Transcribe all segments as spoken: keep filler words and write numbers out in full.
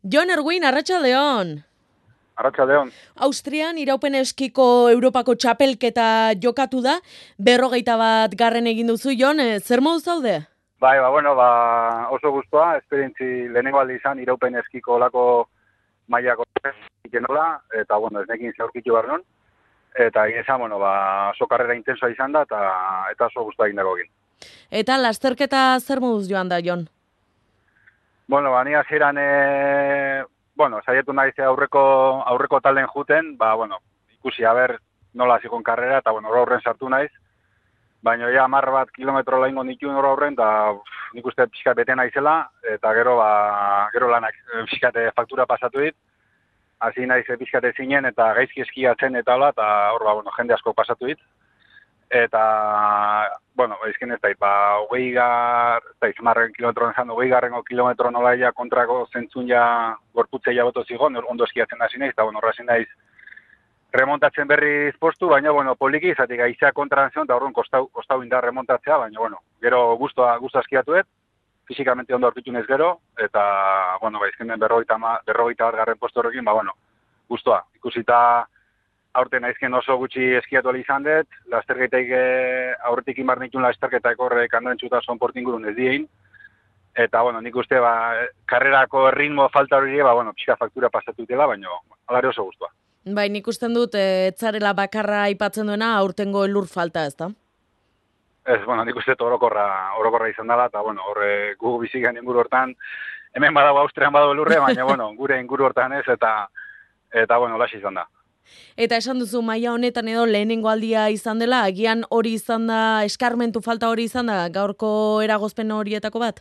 Jon Erguin, arratsaldeon. Arratsaldeon. Austrian iraupen eskiko Europako txapelketa jokatu da, berrogeita bat garren egin duzu, Jon, zer modu zaude? Bai, ba, bueno, ba, oso guztua, esperientzi lehenengo aldi izan, iraupen eskiko olako mailako ikenola, eta, bueno, ez nekin zaurkitu behar non, eta egia bueno, ba, oso karrera intensoa izan da, eta, eta oso guztua egin dago egin. Eta lasterketa zer moduz joan da, Jon? Bueno, ba, ni hasieran, e, bueno, saietu naiz aurreko aurreko talden juten, ba, bueno, ikusi aber nola zikon karrera, eta, bueno, horren sartu naiz, baina ja hamar bat kilometro laingo nituen hor aurren, eta nik uste pixkat bete naizela, eta gero, ba, gero lanak pixkate faktura pasatu dit, hasi naiz pixkate zinen, eta gaizki eskiatzen eta hola, eta hor, ba, bueno, jende asko pasatu dit, eta, bueno, izken ez da, ba, hogei gar, ez da, izmarren kilometroan zan, hogei garrengo kilometro nola ja kontrako zentzun ja gorputzea jaboto zigon, ondo eskiatzen hasi naiz, eta, bueno, horra naiz remontatzen berriz postu, baina, bueno, poliki, zatik aizea kontra zion, eta horren kostau, kostau indar remontatzea, baina, bueno, gero guztua, guztua eskiatuet, fizikamente ondo aurkitu nez gero, eta, bueno, ba, izkenen berrogeita bat garren postu horrekin, ba, bueno, guztua, ikusita aurten aizken oso gutxi eskiatu izan dut, lasterketaik aurretik inbar nituen lasterketak horrek andantxuta sonportingurun ez diein, eta, bueno, nik uste, ba, karrerako ritmo falta hori, ba, bueno, pixka faktura pasatu dutela, baina, alare oso guztua. Bai, nik usten dut, etzarela bakarra aipatzen duena, aurtengo elur falta, ez da? Ez, bueno, nik uste orokorra, orokorra izan dela, eta, bueno, horre gu bizigan inguru hortan, hemen badago Austrian badago elurre, baina, bueno, gure inguru hortan ez, eta, eta, bueno, laxi izan da. Eta esan duzu maila honetan edo lehenengo aldia izan dela, agian hori izan da, eskarmentu falta hori izan da, gaurko eragozpen horietako bat?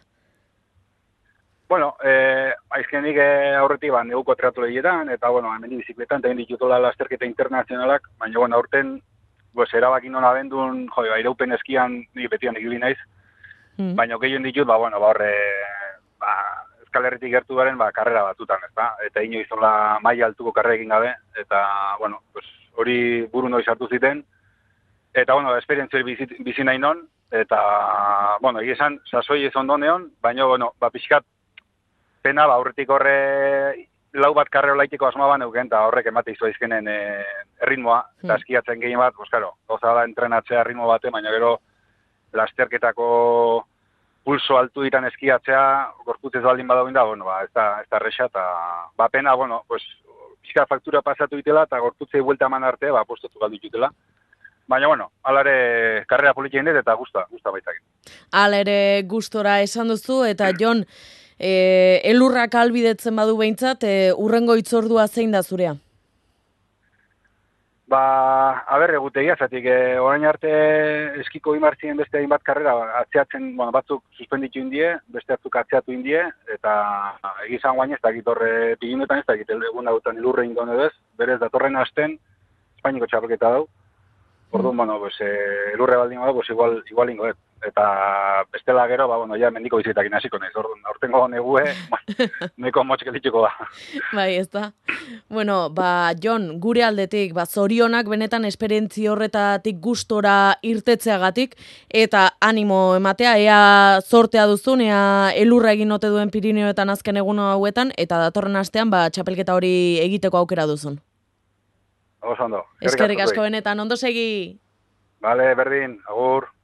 Bueno, eh, aizkenik eh, aurretik ban neguko triatlo egietan, eta, bueno, hemen bizikletan, eta egin ditutola lasterketa internazionalak, baina, bueno, aurten, pues, erabakin hona bendun, jo, ba, iraupen eskian, ni betian egibin naiz, mm. baina, gehien ditut, ba, bueno, ba, horre, ba, Euskalerritik gertu garen, ba, karrera batutan, ez da, eta inoiz hola maila altuko karrera egin gabe, eta, bueno, pues, hori buru noiz hartu ziten, eta, bueno, esperientzia bizi, bizi nahi non, eta, bueno, egizan, sasoi ez ondo neon, baina, bueno, ba, pixkat, pena, ba, aurretik horre lau bat karrera laiteko asma ban euken, eta horrek emate izo izkenen e, erritmoa, eta hmm. eskiatzen gehien bat, pues, karo, goza da entrenatzea erritmo bate, baina gero lasterketako pulso altu ditan eskiatzea, gorputzez baldin badagoen da, bueno, ba, ez da, ez da resa, eta, ba, pena, bueno, pues, pixka faktura pasatu ditela, eta gorputzei buelta eman arte, ba, postotu galdu ditutela. Baina, bueno, alare karrera politien dut, eta gusta, gusta baitakin. Alare gustora esan duzu, eta Jon, E, elurrak albidetzen badu behintzat, e, urrengo itzordua zein da zurea? Ba, aber, egutegia, zatik, e, orain arte eskiko imartzien beste hainbat karrera, atzeatzen, bueno, batzuk suspenditu indie, beste batzuk atzeatu indie, eta egizan guain ez dakit horre piginetan ez dakit, egun dautan elurre ingo ez, berez datorren hasten, Espainiko txapelketa dau, orduan, mm. bueno, pues, e, elurre baldin badu, pues, igual, igual ingo ez. Eta bestela gero, ba, bueno, ja, mendiko bizitakin hasiko naiz, orduan, aurtengo negue, neko motxik elitxuko da. Bai, ez da. Bueno, ba, Jon, gure aldetik, ba, zorionak benetan esperientzi horretatik gustora irtetzeagatik, eta animo ematea, ea zortea duzun, ea elurra egin ote duen Pirineoetan azken egun hauetan, eta datorren astean, ba, txapelketa hori egiteko aukera duzun. Oso ondo. Eskerrik asko benetan, ondo segi. Vale, berdin, agur.